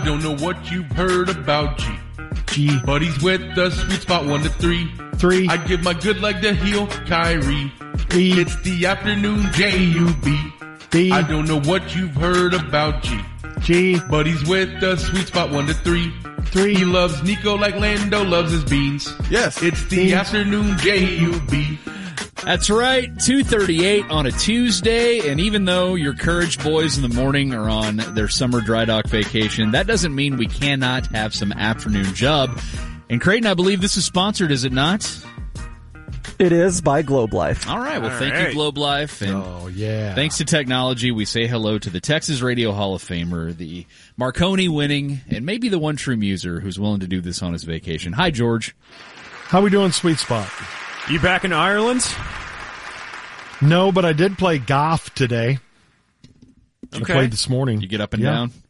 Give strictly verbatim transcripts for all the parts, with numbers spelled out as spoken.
don't know what you've heard about G. G. But he's with the sweet spot one to three. Three. I give my good leg to heel, Kyrie. E. It's the afternoon J U B. B. I don't know what you've heard about G. G. But he's with the sweet spot one to three. Three. He loves Nico like Lando loves his beans. Yes. It's the Beans. afternoon J U B. That's right, two thirty-eight on a Tuesday, and even though your Courage boys in the morning are on their summer dry dock vacation, that doesn't mean we cannot have some afternoon jub. And Creighton, I believe this is sponsored, is it not? It is by Globe Life. All right, well, All thank right. you, Globe Life. And Oh, yeah. thanks to technology, we say hello to the Texas Radio Hall of Famer, the Marconi winning, and maybe the one true muser who's willing to do this on his vacation. Hi, George. How we doing, Sweet Spot? You back in Ireland? No, but I did play golf today. I Okay. played this morning. You get up and Yeah. down?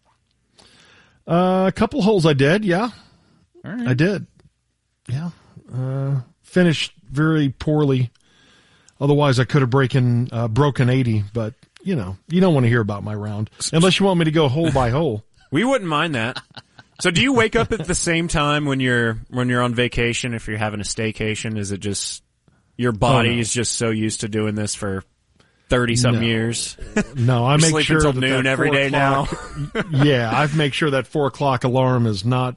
Uh, a couple holes I did, yeah. All right. I did. Yeah. Uh, finished very poorly. Otherwise, I could have breaking, uh, broken eighty, but, you know, you don't want to hear about my round. Unless you want me to go hole by hole. We wouldn't mind that. So do you wake up at the same time when you're when you're on vacation, if you're having a staycation? Is it just your body Oh, no. is just so used to doing this for thirty-some No. years? No, I You make sleep sure until that noon that every four day now. o'clock- yeah, I make sure that four o'clock alarm is not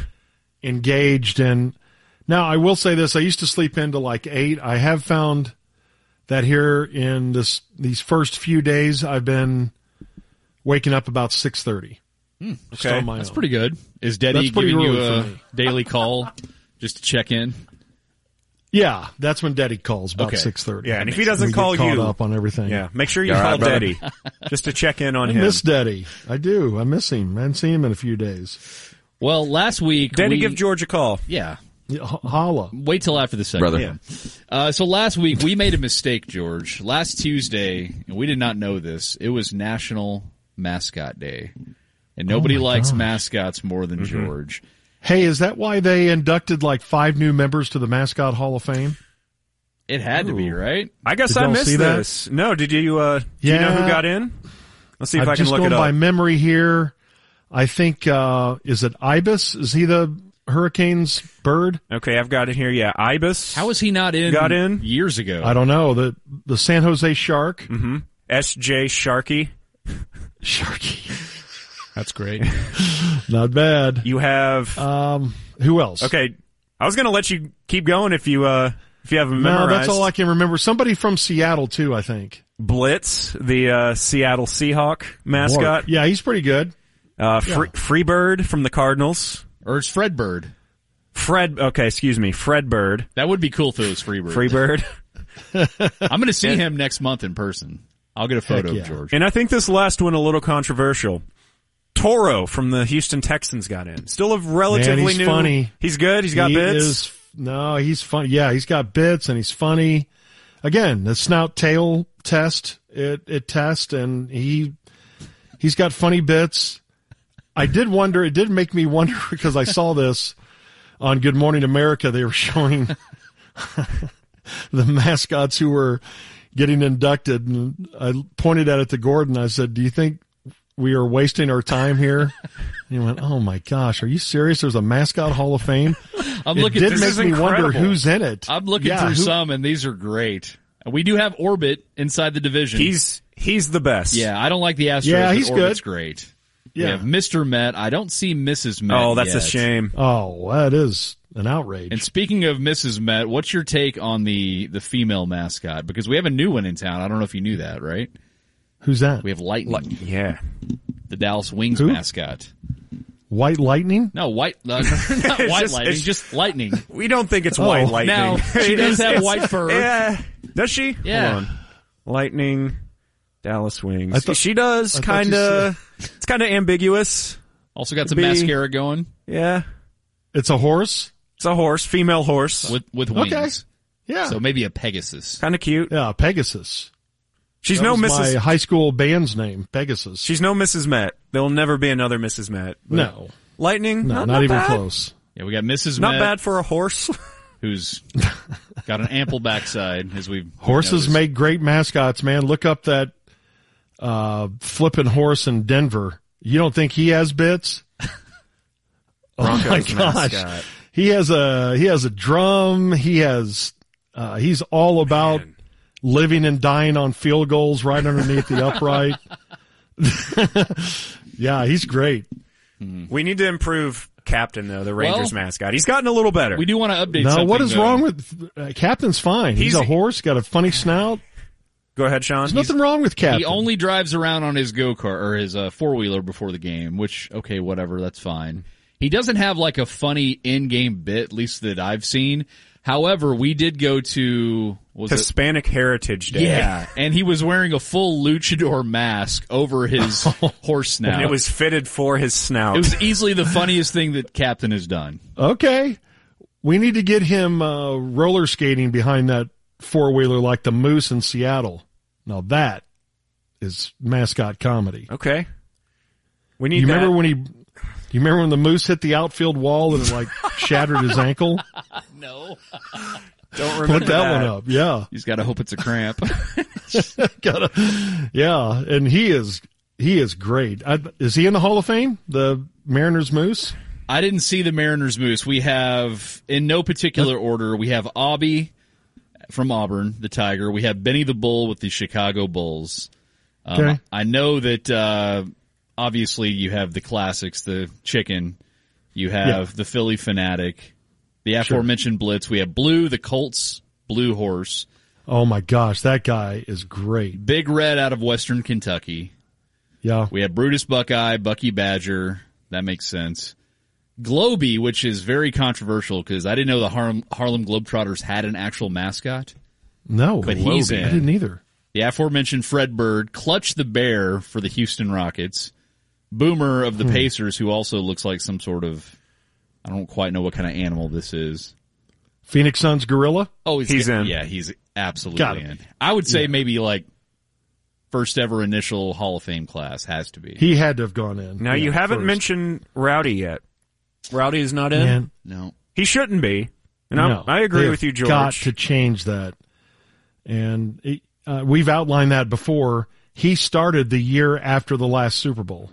engaged. And now I will say this: I used to sleep into like eight. I have found that here in this these first few days, I've been waking up about six thirty. Okay. That's pretty good. Is Deddy That's pretty giving you early a for me. daily call just to check in? Yeah, that's when Daddy calls about Okay. six thirty. Yeah, and if he doesn't call we get caught you, up on everything. yeah, make sure you You all call right, brother? Daddy just to check in on I him. miss Daddy. I do. I miss him. I haven't seen him in a few days. Well, last week, Daddy, we, give George a call. yeah. Yeah, h- holla. Wait till after the segment. Brother. Yeah. Uh, so last week we made a mistake, George. Last Tuesday, and we did not know this. It was National Mascot Day, and nobody Oh my likes gosh. mascots more than Mm-hmm. George. Hey, is that why they inducted like five new members to the Mascot Hall of Fame? It had to be, right? I guess Did I y'all missed see that? this. No, did you? Uh, do you know who Yeah. got in? Let's see if I'm I can just look going it by up. memory here. I think, uh, is it Ibis? Is he the Hurricanes bird? Okay, I've got it here. Yeah, Ibis. How was he not in? Got in? years ago. I don't know. The the San Jose Shark. Mm-hmm. S J Sharkey. Sharky. That's great. Not bad. You have. Um, who else? Okay, I was going to let you keep going if you uh if you have them No, memorized. that's all I can remember. Somebody from Seattle too, I think. Blitz, the uh, Seattle Seahawk mascot. Yeah, he's pretty good. Uh, Free, Freebird from the Cardinals. Or it's Fred Bird. Fred. Okay, excuse me, Fred Bird. That would be cool if it was Freebird. Freebird. I'm going to see him next month in person. I'll get a photo Heck yeah. of George. And I think this last one a little controversial. Toro from the Houston Texans got in. Still a relatively Man, he's new. funny. He's good. He's got he bits. Is, no, he's fun. Yeah, he's got bits and he's funny. Again, the snout tail test, it, it test and he, he's got funny bits. I did wonder, it did make me wonder because I saw this on Good Morning America. They were showing the mascots who were getting inducted. And I pointed at it to Gordon. I said, do you think we are wasting our time here? And he went, oh my gosh, are you serious? There's a mascot Hall of Fame. I'm It looking. did this make is me wonder incredible. who's in it. I'm looking Yeah, through who- some, and these are great. And we do have Orbit inside the division. He's he's the best. yeah. I don't like the Astros. Yeah, but he's Orbit's good. great. Yeah. We have Mister Met. I don't see Missus Met. Oh, that's yet. a shame. Oh, that is an outrage. And speaking of Missus Met, what's your take on the the female mascot? Because we have a new one in town. I don't know if you knew that, right? Who's that? We have Lightning, Yeah. the Dallas Wings Who? mascot. White Lightning? No, white, uh, not white just- lightning, it's- just lightning. We don't think it's Oh. white lightning. Now, she does have white fur. Yeah. Does she? Yeah. Hold on. Lightning, Dallas Wings. I thought- she does I thought kind you of. It's kind of ambiguous. Also got some Be- mascara going Yeah. It's a horse? It's a horse, female horse. with with wings. Okay. Yeah. So maybe a Pegasus. Kind of cute. yeah, Pegasus. She's That no was Missus my high school band's name, Pegasus. She's no Missus Met. There'll never be another Missus Met. But no. Lightning. No, not, not, even bad. close. Yeah, we got Missus Not Met, bad for a horse. who's got an ample backside, as we've Horses noticed. make great mascots, man. Look up that uh, flipping horse in Denver. You don't think he has bits? Broncos oh my gosh. mascot. He has a he has a drum. He has uh, he's all about Man. living and dying on field goals right underneath the upright. Yeah, he's great. We need to improve Captain, though, the Rangers Well, mascot. He's gotten a little better. We do want to update No, something, what is though. wrong with uh, Captain's fine. He's, He's- a horse, got a funny snout. Go ahead, Sean. There's nothing wrong with Captain. He only drives around on his go-kart or his uh, four-wheeler before the game, which, okay, whatever, that's fine. He doesn't have like a funny in-game bit, at least that I've seen. However, we did go to, was it? Hispanic Heritage Day. Yeah, and he was wearing a full luchador mask over his horse snout. And it was fitted for his snout. It was easily the funniest thing that Captain has done. Okay. We need to get him uh, roller skating behind that four-wheeler like the Moose in Seattle. Now that is mascot comedy. Okay. We need You that. remember when he you remember when the Moose hit the outfield wall and it like shattered his ankle? No. Don't remember Put that, one up. Yeah. He's got to hope it's a cramp. Gotta, yeah, and he is he is great. I, is he in the Hall of Fame? The Mariners Moose? I didn't see the Mariners Moose. We have, in no particular order, we have Aubie from Auburn, the Tiger. We have Benny the Bull with the Chicago Bulls. Um, Okay. I know that uh, obviously you have the classics, the Chicken. You have Yeah. the Philly Fanatic. The aforementioned Blitz. We have Blue, the Colts Blue Horse. Oh my gosh, that guy is great. Big Red out of Western Kentucky. Yeah. We have Brutus Buckeye, Bucky Badger. That makes sense. Globey, which is very controversial because I didn't know the Harlem, Harlem Globetrotters had an actual mascot. No, But he's Globey. in. I didn't either. The aforementioned Fred Bird, Clutch the Bear for the Houston Rockets, Boomer of the Hmm. Pacers, who also looks like some sort of, I don't quite know what kind of animal this is. Phoenix Suns Gorilla? Oh, he's, He's got- in. Yeah, he's absolutely Got him. in. I would say maybe like first ever initial Hall of Fame class has to be. He had to have gone in. Now, Yeah, you haven't first. mentioned Rowdy yet. Rowdy is not in? Man, no. He shouldn't be. And I'm- no, I agree they with you, have George. Got to change that. And it, uh, we've outlined that before. He started the year after the last Super Bowl.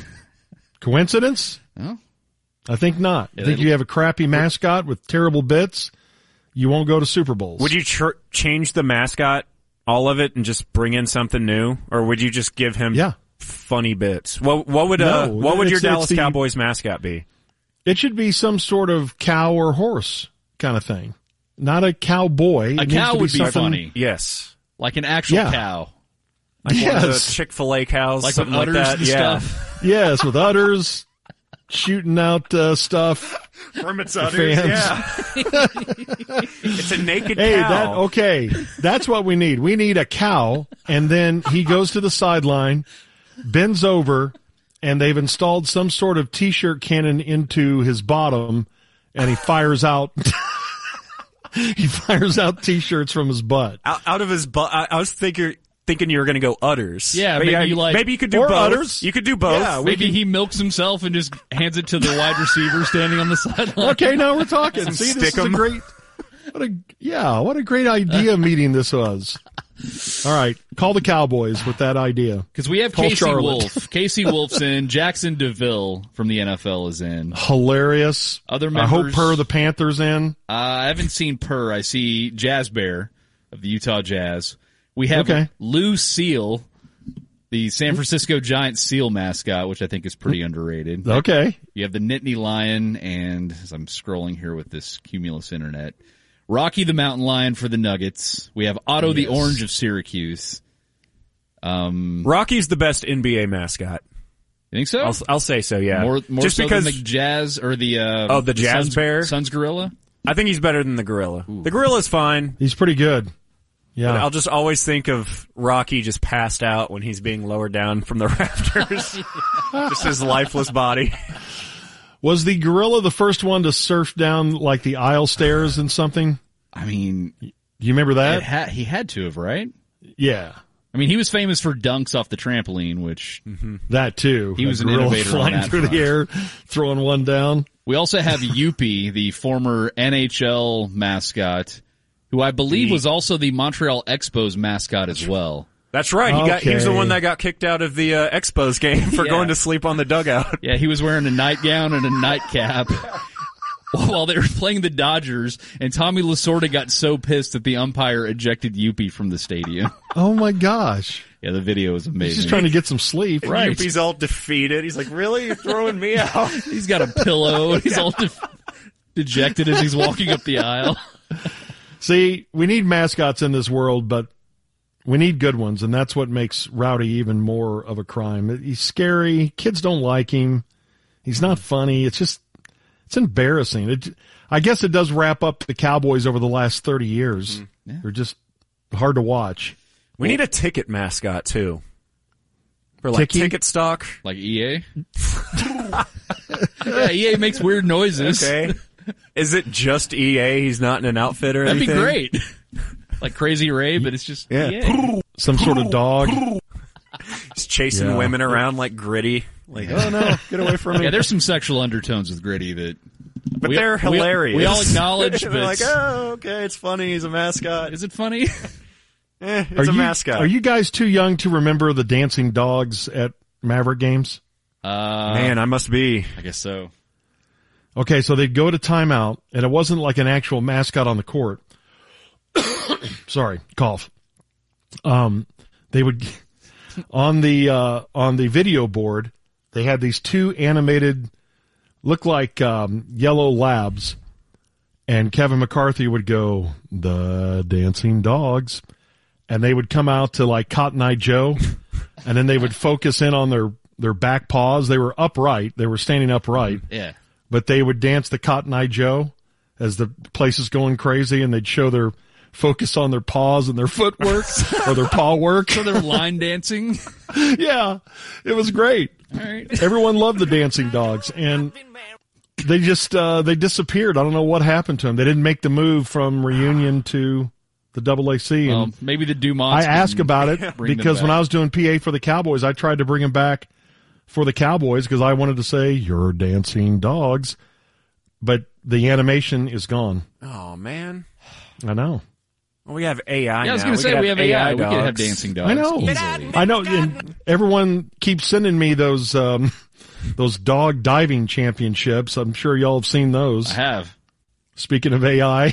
Coincidence? Oh. I think not. I Yeah, think they- you have a crappy mascot with terrible bits. You won't go to Super Bowls. Would you tr- change the mascot, all of it, and just bring in something new? Or would you just give him Yeah. funny bits? What, what would uh, No, what would your it's- it's Dallas the- Cowboys mascot be? It should be some sort of cow or horse kind of thing. Not a cowboy. It A needs cow to would be something- funny. Yes. Like an actual Yeah. cow. Like one of the Yes. Chick-fil-A cows, Like something with like udders that. and yeah. stuff. Yes, with udders, shooting out uh, stuff. From its udders, udders, fans. yeah. It's a naked Hey, cow. that okay. That's what we need. We need a cow, and then he goes to the sideline, bends over, and they've installed some sort of T-shirt cannon into his bottom, and he fires out. he fires out T-shirts from his butt. out, out of his butt. I, I was thinking thinking you were going to go udders. Yeah, But maybe like- maybe you could do or both. udders. You could do both. Yeah, we Maybe can- he milks himself and just hands it to the wide receiver standing on the sideline. Okay, now we're talking. Some See, this is a stick 'em. great. What a yeah, what a great idea meeting this was. All right, call the Cowboys with that idea. Because we have Call Casey Charlotte. Wolf. Casey Wolf's in. Jackson DeVille from the N F L is in. Hilarious. Other I hope members- Per the Panthers in. Uh, I haven't seen Purr. I see Jazz Bear of the Utah Jazz. We have Okay. Lou Seal, the San Francisco Giants seal mascot, which I think is pretty underrated. Okay. You have the Nittany Lion, and as I'm scrolling here with this cumulus internet, Rocky the Mountain Lion for the Nuggets. We have Otto the Yes. Orange of Syracuse. Um, Rocky's the best N B A mascot. you think so? I'll, I'll say so. Yeah. More, more Just so because than the Jazz or the uh, Oh, the Jazz Suns, Bear? Suns Gorilla. I think he's better than the gorilla. The gorilla's fine. He's pretty good. Yeah. But I'll just always think of Rocky just passed out when he's being lowered down from the rafters. Just his lifeless body. Was the gorilla the first one to surf down like the aisle stairs and something? I mean, Do you remember it that? ha- he had to have, right? Yeah. I mean, he was famous for dunks off the trampoline, which That too. He was A an gorilla innovator on flying that through front. the air, throwing one down. we also have Youppi, the former N H L mascot, who I believe The- was also the Montreal Expos mascot as well. That's right. He got he was the Okay. one that got kicked out of the uh, Expos game for Yeah. going to sleep on the dugout. Yeah, he was wearing a nightgown and a nightcap while they were playing the Dodgers, and Tommy Lasorda got so pissed that the umpire ejected Youppi from the stadium. Oh my gosh. Yeah, the video is amazing. He's just trying to get some sleep. Right. He's all defeated. He's like, really? You're throwing me out? He's got a pillow. He's all de- dejected as he's walking up the aisle. See, we need mascots in this world, but we need good ones, and that's what makes Rowdy even more of a crime. He's scary. Kids don't like him. He's not funny. It's just, it's embarrassing. It, I guess it does wrap up the Cowboys over the last thirty years. Yeah. They're just hard to watch. We need a ticket mascot, too. For like Tiki? ticket stock. Like E A? Yeah, E A makes weird noises. Okay. Is it just E A? He's not in an outfit or That'd anything? be great. Like Crazy Ray, but it's just Yeah. E A. Some sort of dog. He's chasing Yeah. women around like Gritty. Like, oh no, get away from me. Yeah, there's some sexual undertones with Gritty that but we- they're we- hilarious. We, all acknowledge, They're but like, oh, okay, it's funny. He's a mascot. is it funny? Eh, it's Are a you, mascot. Are you guys too young to remember the dancing dogs at Maverick games? Uh, Man, I must be. I guess so. Okay, so they'd go to timeout, and it wasn't like an actual mascot on the court. Sorry, cough. Um, they would on the uh, on the video board. They had these two animated, look like um, yellow labs, and Kevin McCarthy would go, "The dancing dogs," and they would come out to like Cotton Eye Joe, and then they would focus in on their their back paws. They were upright. They were standing upright. Yeah. But they would dance the Cotton Eye Joe as the place is going crazy, and they'd show their focus on their paws and their footwork or their paw work. So they're line dancing. Yeah, it was great. All right. Everyone loved the dancing dogs, and they just uh, they disappeared. I don't know what happened to them. They didn't make the move from Reunion to the Double A C. And Well, maybe the Dumonts. I asked about it bring them because when back. I was doing P A for the Cowboys, I tried to bring them back for the Cowboys because I wanted to say, "You're dancing dogs," but the animation is gone. Oh man. I know. Well, we have A I Yeah, I was now. going to say we have A I. We dogs. could have dancing dogs. I know. Easily. I know. And everyone keeps sending me those um, those dog diving championships. I'm sure y'all have seen those. I have. Speaking of A I,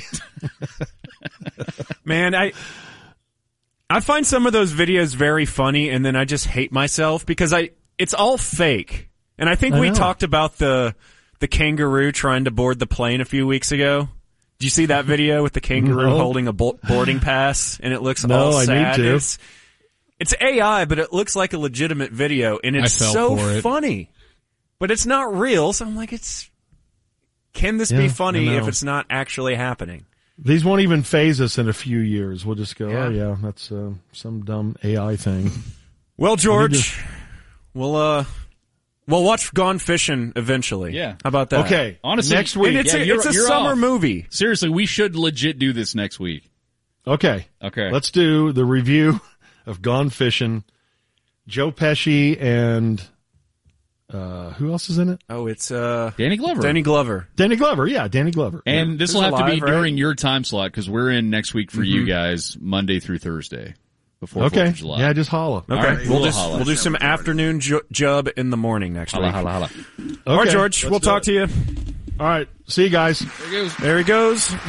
Man, I I find some of those videos very funny, and then I just hate myself because I it's all fake. And I think I we know. talked about the the kangaroo trying to board the plane a few weeks ago. Did you see that video with the kangaroo No. holding a bo- boarding pass, and it looks No, all I need sad? to. It's, it's A I, but it looks like a legitimate video, and it's I fell so for it. funny. But it's not real, so I'm like, it's. Can this Yeah, be I funny know. if it's not actually happening? these won't even phase us in a few years. We'll just go, Yeah. oh yeah, that's uh, some dumb A I thing. Well, We George, we'll uh, we'll watch Gone Fishing eventually. Yeah. How about that? Okay, Honestly, next week. And it's Yeah, a, you're- it's a you're summer off. movie. Seriously, we should legit do this next week. Okay, Okay. let's do the review of Gone Fishing. Joe Pesci and uh, who else is in it? Oh, it's uh, Danny Glover. Danny Glover. Danny Glover. Yeah, Danny Glover. And this This will is have to be alive, right? during your time slot because we're in next week for you guys, Monday through Thursday, before okay, Fourth of July. yeah, just holla. Okay, right, we'll we'll just holla. we'll do some afternoon ju- jub in the morning next Holla, week. holla, holla. All right, Okay, George, let's we'll do talk it. to you. All right, see you guys. There he goes. There he goes.